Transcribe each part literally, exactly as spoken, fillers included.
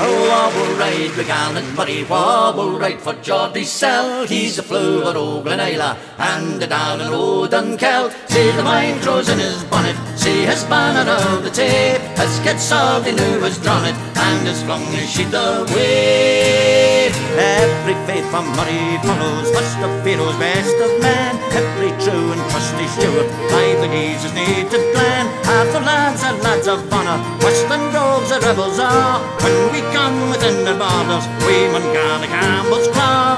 Oh, wobble ride, we gallant buddy, wobble ride for Geordie Sell. He's a flower o' Glenayla and a down in o' Dunkeld. See the vine throws in his bonnet, see his banner of the tape. As gets all the new has drawn it and has flung his sheet away. Every faith from Murray follows, first of heroes, best of men. Every true and trusty steward, by the geezers need to plan. Half the lads are lads of honour, Western rogues are rebels are. When we come within their borders, we mun gar the Campbell's claw.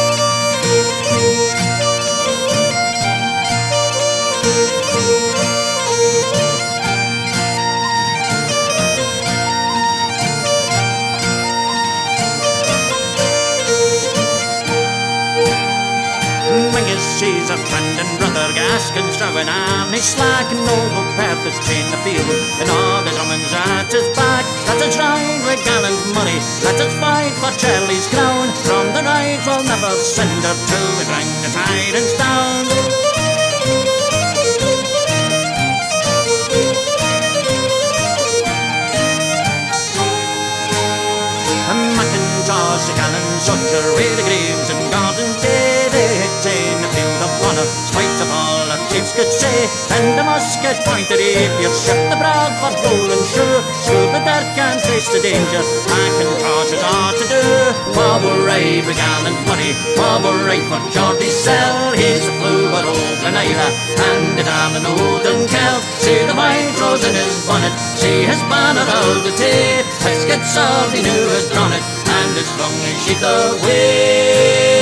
She's a friend and brother, Gaskin, Strowin, and his slag. Noble Perth is chained the field, and all the Drummond's at his back. Let us ride with gallant money, let us fight for Charlie's crown. From the right we'll never send her till we bring the tyrants down. A Macintosh, a gallant soldier, with the Greaves and Gordon's Day. In the field of honour, spite of all our chiefs could say. And the musket pointed rapier, shift the broad for bowl and shoe. School the dark and face the danger, Macintosh is all to do. Wobble ride with gallant money, wobble ride for Geordie Sell. He's a flower o' Glenayla and a darling o' Dunkeld. See the vine throws in his bonnet, see his banner of the tape. As gets all he knew has drawn it and has flung his sheath away.